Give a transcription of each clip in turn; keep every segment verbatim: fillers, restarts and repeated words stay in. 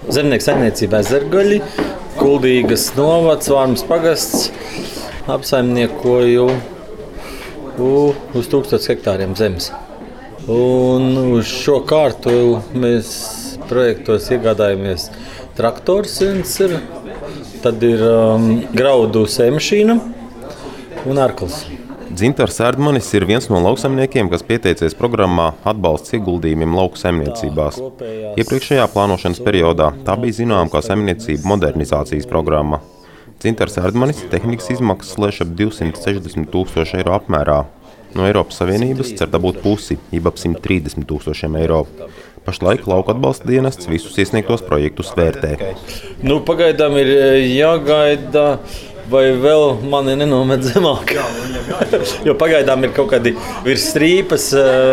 Zemnieku saimniecībā Ezergaļi, Kuldīgas novads, Vārmas pagasts. Apsaimniekoju uz tūkstotis hektāriem zemes. Un uz šo kārtu mēs projektos iegādājamies traktors, viens ir, tad ir um, graudu sēmašīna un arklis. Dzintars Erdmanis ir viens no lauksaimniekiem, kas pieteicies programmā atbalsts ieguldījumiem lauku saimniecībās. Iepriekšējā plānošanas periodā tā bija zinām kā saimniecību modernizācijas programma. Dzintars Erdmanis tehnikas izmaksas lēš ap divsimt sešdesmit tūkstoši eiro apmērā. No Eiropas Savienības cer dabūt pusi, jeb ap simt trīsdesmit tūkstošiem eiro. Pašlaik lauka atbalsta dienests visus iesniegtos projektus vērtē. Nu, pagaidām ir jāgaida, vai vēl mani nenomet zemāk. Jo pagaidām ir kaut kādi virs strīpas.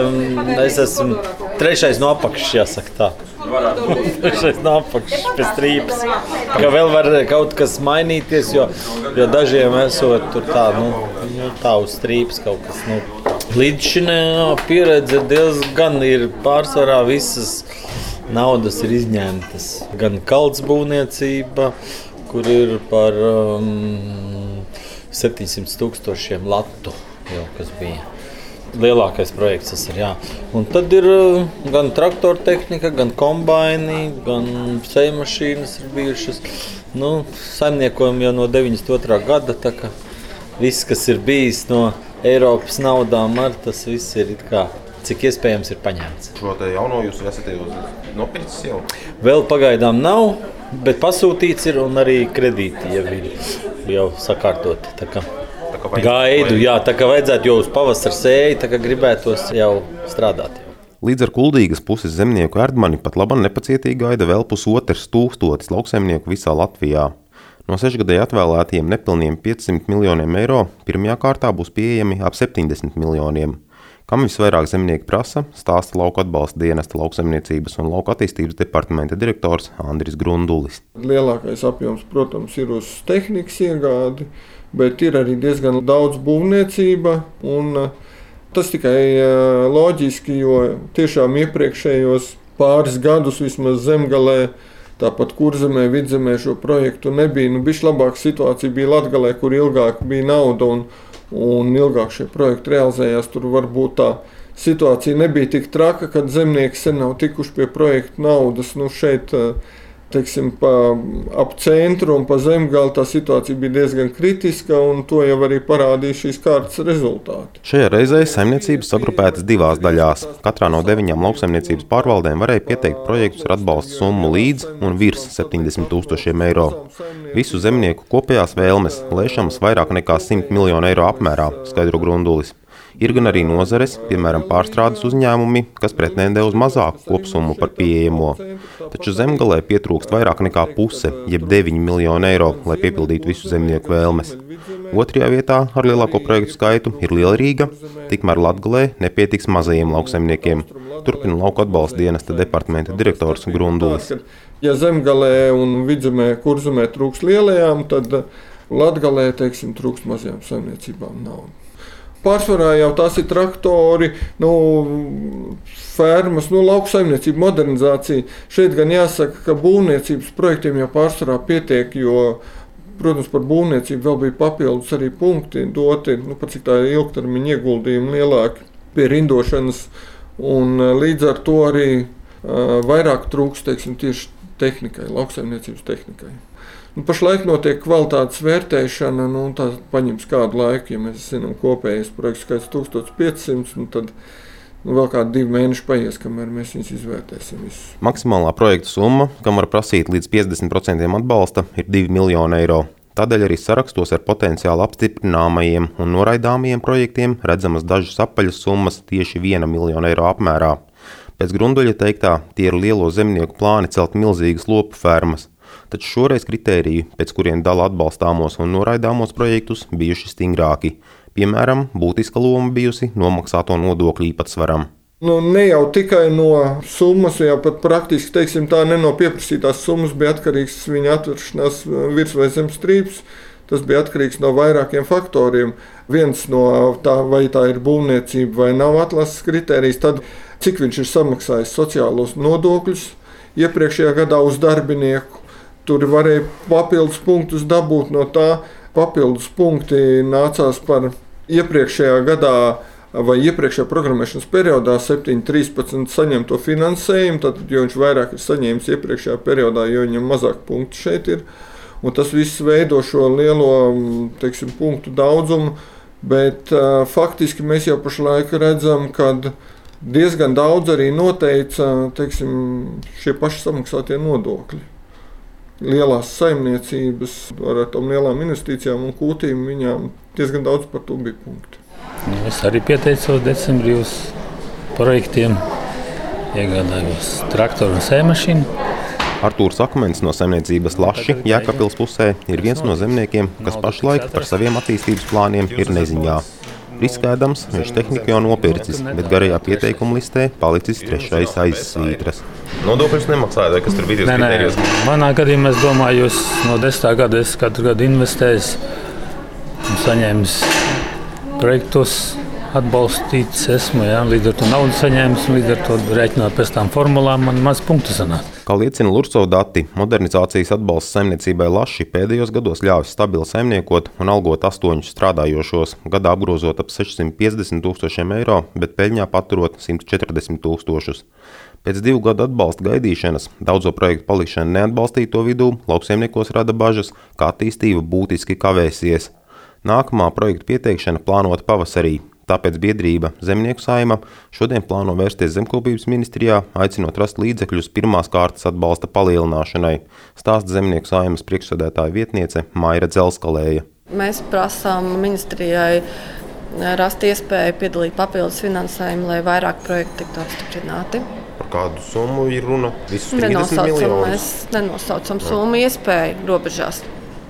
Es esmu trešais no apakšas, jāsaka tā. Trešais no apakšas pie strīpas. Ka vēl var kaut kas mainīties, jo, jo dažiem esot tur tā, nu, tā uz strīpas kaut kas. Nu. Līdzšinējā pieredze diezgan ir pārsvarā visas naudas ir izņemtas. Gan kalts būvniecība, kur ir par um, septiņsimt tūkstošiem latu, jau, kas bija. Lielākais projekts tas ir, jā. Un tad ir uh, gan traktora tehnika, gan kombaini, gan sējmašīnas ir bijušas. Nu, saimniekojam jau no deviņdesmit otrā gada, tā kā viss, kas ir bijis no Eiropas naudām, ar tas viss ir it kā, cik iespējams ir paņemts. Šo te jauno jūs esat jau nopircis jau? Vēl pagaidām nav, bet pasūtīts ir un arī kredīti jau ir jau sakārtoti. Tā kā gaidu, jā, tā kā vajadzētu jau uz pavasara sēju, tā kā gribētos jau strādāt. Jau. Līdz ar Kuldīgas puses zemnieku Erdmani pat labam nepacietīgi gaida vēl pusotrs tūkstotis lauksaimnieku visā Latvijā. No sešgadēji atvēlētiem nepilniem piecsimt miljoniem eiro pirmajā kārtā būs pieejami ap septiņdesmit miljoniem. Kam visvairāk zemnieki prasa, stāsta lauka atbalsta dienesta lauksaimniecības un lauka attīstības departamenta direktors Andris Grundulis. Lielākais apjoms, protams, ir uz tehnikas iegādi, bet ir arī diezgan daudz būvniecība. Un tas tikai loģiski, jo tiešām iepriekšējos pāris gadus vismaz Zemgalē, tāpat Kurzemē, Vidzemē šo projektu nebija. Nu, bišķi labāka situācija bija Latgalē, kur ilgāk bija nauda un un ilgāk šie projekti realizējās. Tur varbūt tā situācija nebija tik traka, kad zemnieki sen nav tikuši pie projektu naudas. Nu, šeit, teiksim, pa, ap centru un pa Zemgali tā situācija bija diezgan kritiska, un to jau arī parādīja šīs kārtas rezultāti. Šajā reizē saimniecības sagrupētas divās daļās. Katrā no deviņām lauksaimniecības pārvaldēm varēja pieteikt projektus ar atbalsta summu līdz un virs septiņdesmit tūkstošiem eiro. Visu zemnieku kopējās vēlmes lēšamas vairāk nekā simt miljonu eiro apmērā, skaidro Grundulis. Ir gan arī nozares, piemēram pārstrādes uzņēmumi, kas pretendē uz mazāku kopsummu par pieejamo. Taču Zemgalē pietrūkst vairāk nekā puse, jeb deviņi miljoni eiro, lai piepildītu visu zemnieku vēlmes. Otrajā vietā ar lielāko projektu skaitu ir Lielrīga, tikmēr Latgalē nepietiks mazajiem lauksaimniekiem. Turpina lauka atbalsta dienesta departamenta direktors Grundulis. Ja Zemgalē un Vidzemē, Kurzemē trūks lielajām, tad Latgalē, teiksim, trūks mazajām saimniecībām naudu. Pārsvarā jau tās ir traktori, nu, fermas, nu, lauksaimniecība, modernizācija. Šeit gan jāsaka, ka būvniecības projektiem jau pārsvarā pietiek, jo, protams, par būvniecību vēl bija papildus arī punkti doti, nu, par cik tā ilgtermiņa ieguldījumi lielāki pie rindošanas, un līdz ar to arī uh, vairāk trūks, teiksim, tieši tehnikai, lauksaimniecības tehnikai. Nu, pašlaik notiek kvalitātes vērtēšana, nu, tā paņems kādu laiku, ja mēs zinām kopējais projekts skaits tūkstoš piecsimt, nu, tad nu, vēl kādi divi mēneši paies, kamēr mēs viņus izvērtēsim visus. Maksimālā projekta summa, kam var prasīt līdz piecdesmit procenti atbalsta, ir divi miljoni eiro. Tādēļ arī sarakstos ar potenciāli apstiprināmajiem un noraidāmajiem projektiem redzamas dažas apaļas summas tieši viena miljona eiro apmērā. Pēc Grunduļa teiktā, tie ir lielo zemnieku plāni celt milzīgas lopu fermas. Taču šoreiz kritēriji, pēc kuriem dala atbalstāmos un noraidāmos projektus, bijuši stingrāki. Piemēram, būtiska loma bijusi nomaksāto nodokļu īpatsvaram. Nu, ne jau tikai no summas, jau pat praktiski, teiksim tā, ne no pieprasītās summas bija atkarīgs viņa atvēršanās virs vai zem strīpas. Tas bija atkarīgs no vairākiem faktoriem. Viens no tā, vai tā ir būvniecība vai nav atlases kritērijs, tad cik viņš ir samaksājis sociālos nodokļus, iepriekšējā gadā uz darbinieku. Tur varēja papildus punktus dabūt no tā. Papildus punkti nācās par iepriekšējā gadā vai iepriekšējā programmēšanas periodā septiņi trīspadsmit saņemto finansējumu, tad, jo viņš vairāk ir saņēmis iepriekšējā periodā, jo viņam mazāk punktu šeit ir. Un tas viss veido šo lielo, teiksim, punktu daudzumu, bet uh, faktiski mēs jau pašlaik redzam, ka diezgan daudz arī noteica, teiksim, šie paši samaksātie nodokļi. Lielās saimniecības ar tām lielām investīcijām un kūtīm, viņām diezgan daudz par to bija punkti. Es arī pieteicos decembrī uz projektiem, iegādājos traktoru un sējmašīnu. Artūrs Akmens no saimniecības Laši Jēkabpils pusē ir viens no zemniekiem, kas pašlaik par saviem attīstības plāniem ir neziņā. Riskēdams, viņš tehniku jau nopircis, bet garajā pieteikuma listē palicis trešais aiz svītras. Nodokļus nemaksāja, vai kas tur bija kritērijos? Manā gadījumā es domāju, jūs no desmitā gada es katru gadu investējis un saņēmis projektos, atbalstīts esmu, jā, līdz ar to naudu saņēmis, un līdz ar to rēķināt pēc tām formulām man maz punktu sanāk. Kā liecina Lurco dati, modernizācijas atbalsts saimniecībai Laši pēdējos gados ļauj stabili saimniekot un algot astoņus strādājošos, gadā apgrozot ap sešsimt piecdesmit tūkstošiem eiro, bet peļņā paturot simt četrdesmit tūkstošus. Pēc divu gadu atbalsta gaidīšanas, daudzo projektu palikšana neatbalstīto vidū, lauksaimniekos rada bažas, ka attīstība būtiski kavēsies. Nākamā projekta pieteikšana plānota pavasarī. Tāpēc biedrība Zemnieku saima šodien plāno vērsties Zemkopības ministrijā, aicinot rast līdzekļus pirmās kārtas atbalsta palielināšanai, stāsta Zemnieku saimas priekšsēdētāja vietniece Maira Dzelskalēja. Mēs prasām ministrijai rast iespēju piedalīt papildus finansējumu, lai vairāk projektu tiktu apstiprināti. Par kādu summu ir runa? Visus trīsdesmit miljonus? Mēs nenosaucam summu iespēju robežās.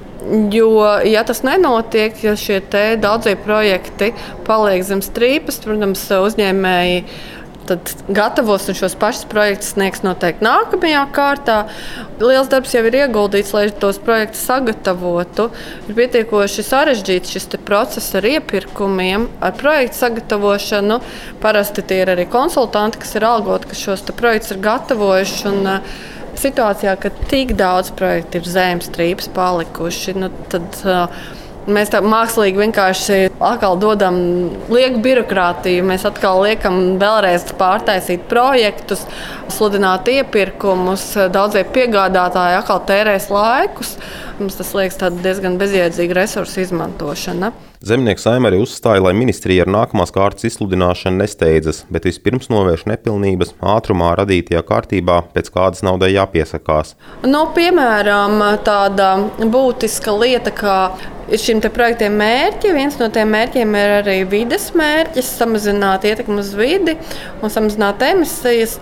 Jo, ja tas nenotiek, ja šie te daudzie projekti paliek zem strīpas, protams, uzņēmēji tad gatavos un šos pašus projektus sniegs noteikti nākamajā kārtā. Liels darbs jau ir ieguldīts, lai tos projektus sagatavotu. Ir pietiekoši sarežģīts šis process ar iepirkumiem, ar projektu sagatavošanu. Parasti tie ir arī konsultanti, kas ir algoti, kas šos projektus ir gatavojuši. Un, situācijā, kad tik daudz projektu ir zemes strīpas palikuši, nu, tad uh, mēs tā mākslīgi vienkārši atkal dodam lieku birokrātiju. Mēs atkal liekam vēlreiz pārtaisīt projektus, sludināt iepirkumus, daudzie piegādātāji atkal tērēs laikus. Mums tas liekas diezgan bezjēdzīga resursu izmantošana. Zemnieku saima arī uzstāja, lai ministrija ar nākamās kārtas izsludināšanu nesteidzas, bet vispirms novērš nepilnības ātrumā radītajā kārtībā, pēc kādas naudai jāpiesakās. Nu, piemēram, tāda būtiska lieta, kā ir šim te projektiem mērķi. Viens no tiem mērķiem ir arī vides mērķis, samazināt ietekmi uz vidi un samazināt emisijas.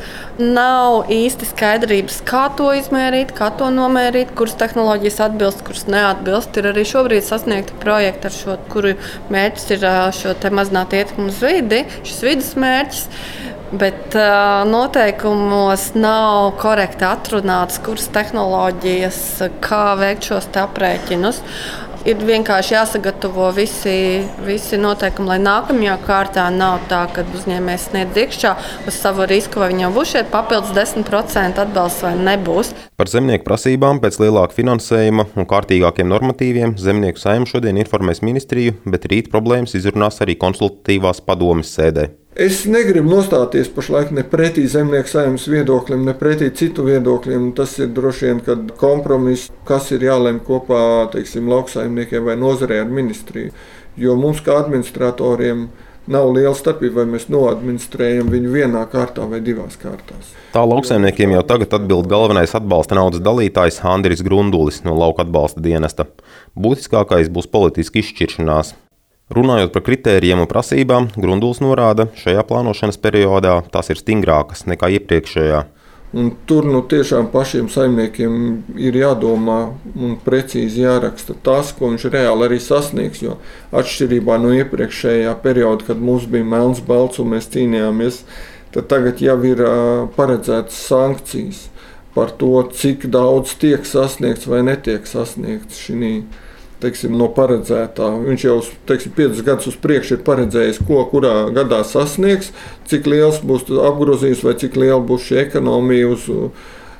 Nav īsti skaidrības, kā to izmērīt, kā to nomērīt, kuras tehnoloģijas atbilst, kuras neatbilst. Ir arī šobrīd sasniegti projekti, ar šo, kuru mērķis ir šo te mazināt ietekmi uz vidi, šis vides mērķis. Bet uh, noteikumos nav korekti atrunāts, kuras tehnoloģijas, kā veikt šos aprēķinus. Ir vienkārši jāsagatavo visi, visi noteikumi, lai nākamajā kārtā nav tā, ka uzņēmējs sniedz iekšā uz savu risku, vai viņam būs šeit papildus desmit procenti atbalsts vai nebūs. Par zemnieku prasībām pēc lielāka finansējuma un kārtīgākiem normatīviem Zemnieku saima šodien informēs ministriju, bet rīt problēmas izrunās arī konsultatīvās padomes sēdē. Es negribu nostāties pašlaik ne pretī Zemnieku saimas viedokļiem, ne pretī citu viedokļiem. Tas ir droši vien, kad kompromiss, kas ir jālemj kopā, teiksim, lauksaimniekiem vai nozarē ar ministriju. Jo mums kā administratoriem nav liela starpība, vai mēs noadministrējam viņu vienā kārtā vai divās kārtās. Tā lauksaimniekiem jau tagad atbild galvenais atbalsta naudas dalītājs Andris Grundulis no Lauka atbalsta dienesta. Būtiskākais būs politiska izšķiršanās. Runājot par kritērijiem un prasībām, Grunduls norāda, šajā plānošanas periodā tās ir stingrākas nekā iepriekšējā. Un tur nu, tiešām pašiem saimniekiem ir jādomā un precīzi jāraksta tas, ko viņš reāli arī sasniegs. Jo atšķirībā no iepriekšējā perioda, kad mums bija melns balts un mēs cīnījāmies, tad tagad jau ir paredzētas sankcijas par to, cik daudz tiek sasniegts vai netiek sasniegts šī. Teiksim, no paredzētā. Viņš jau teiksim, piecus gadus uz priekšu ir paredzējis, ko kurā gadā sasniegs, cik liels būs apgrozījums vai cik liela būs šī ekonomija uz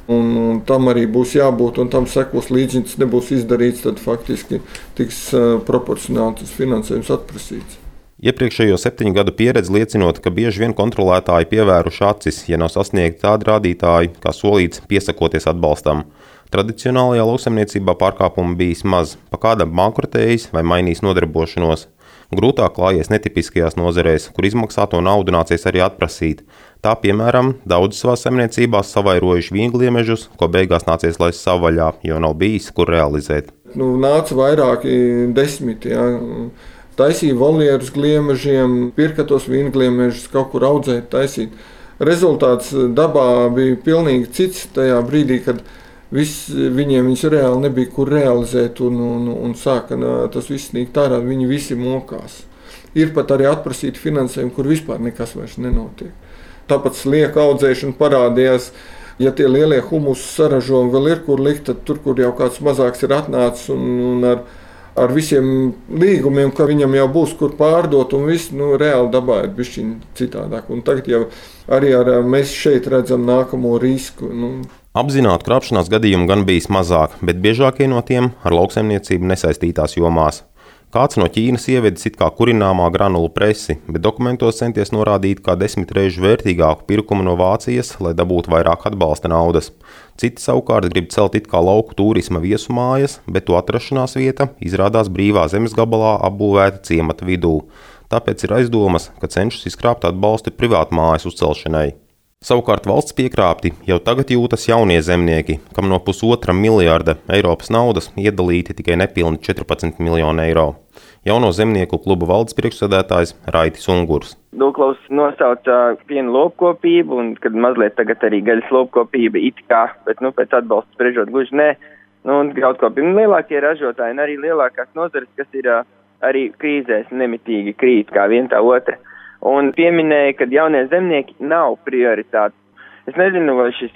Un, un tam arī būs jābūt, un tam sekos līdzi, tas nebūs izdarīts, tad faktiski tiks uh, proporcionāli tas finansējums atprasīts. Iepriekšējo septiņu gadu pieredze liecinot, ka bieži vien kontrolētāji pievēruši acis, ja nav sasniegti tādi rādītāji, kā solīts, piesakoties atbalstam. Tradicionālajā lauksaimniecībā pārkāpumu bijis maz, pa kādam bankrotējis vai mainījis nodarbošanos. Grūtāk klājies netipiskajās nozarēs, kur izmaksāto naudu nācies arī atprasīt. Tā, piemēram, daudz savās saimniecībās savairojuši vīngliemežus, ko beigās nācies laist savvaļā, jo nav bijis, kur realizēt. Nu, nāca vairāki desmiti, jā. Taisīja voljerus gliemežiem, pirka tos vīngliemežus, kaut kur audzēt, taisīt. Rezultāts dabā bija pilnīgi cits tajā brīdī, kad viss, viņiem viņus reāli nebija kur realizēt un, un, un sāka tas viss sniegt ārā, viņi visi mokās. Ir pat arī atprasīti finansējumi, kur vispār nekas vairs nenotiek. Tāpat slieka audzēšana parādījās, ja tie lielie humusu saražojumi vēl ir, kur likt, tad tur, kur jau kāds mazāks ir atnācis un, un ar ar visiem līgumiem, ka viņam jau būs kur pārdot un viss, nu, reāli dabā ir bišķiņ citādāk. Un tagad jau arī ar, mēs šeit redzam nākamo risku. Nu. Apzinātu krāpšanās gadījumu gan bijis mazāk, bet biežākie no tiem ar lauksaimniecību nesaistītās jomās. Kāds no Ķīnas ievedis it kā kurināmā granulu presi, bet dokumentos centies norādīt kā desmit reižu vērtīgāku pirkumu no Vācijas, lai dabūtu vairāk atbalsta naudas. Citi savukārt grib celt it kā lauku turisma viesumājas, bet to atrašanās vieta izrādās brīvā zemes gabalā apbūvēta ciemata vidū. Tāpēc ir aizdomas, ka cenšas izkrāpt atbalstu privātmājas uzcelšanai. Savukārt valsts piekrāpti jau tagad jūtas jaunie zemnieki, kam no pusotra miljārda Eiropas naudas iedalīti tikai nepilni četrpadsmit miljoni eiro. Jauno zemnieku kluba valdes priekšsēdētājs Raitis Ungurs. Dūklaus nosauca piena lopkopību, un kad mazliet tagad arī gaļas lopkopība it kā, bet nu pēc atbalsta spriežot gluži nē. Nu, un graudkopība lielākie ražotāji un arī lielākās nozares, kas ir arī krīzēs nemitīgi krīt kā vien tā otra. Un pieminēja, ka jaunie zemnieki nav prioritāte. Es nezinu, vai šis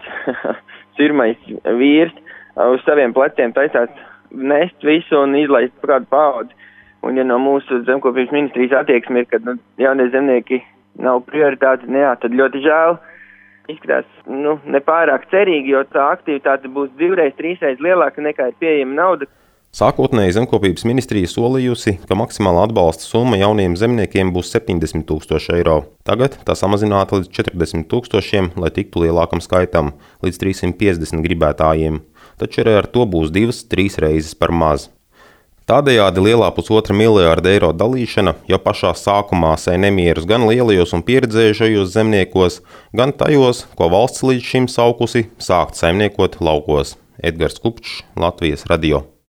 sirmais vīrs uz saviem pleciem taisās nest visu un izlaist kādu paudzi. Un ja no mūsu zemkopības ministrijas attieksme ir, ka nu, jaunie zemnieki nav prioritāte, ne, jā, tad ļoti žēl. Izskatās nu, nepārāk cerīgi, jo tā aktivitāte būs divreiz, trīsreiz lielāka nekā ir pieejama nauda. Sākotnēji zemkopības ministrija solījusi, ka maksimāla atbalsta summa jauniem zemniekiem būs septiņdesmit tūkstoši eiro. Tagad tā samazināta līdz četrdesmit tūkstošiem, lai tiktu lielākam skaitam, līdz trīssimt piecdesmit gribētājiem. Taču arī ar to būs divas, trīs reizes par maz. Tādējādi lielā pusotra miljārda eiro dalīšana jau pašā sākumā sēja nemierus gan lielajos un pieredzējušajos zemniekos, gan tajos, ko valsts līdz šim saukusi sākt saimniekot laukos. Edgars Kupčs, Latvijas radio.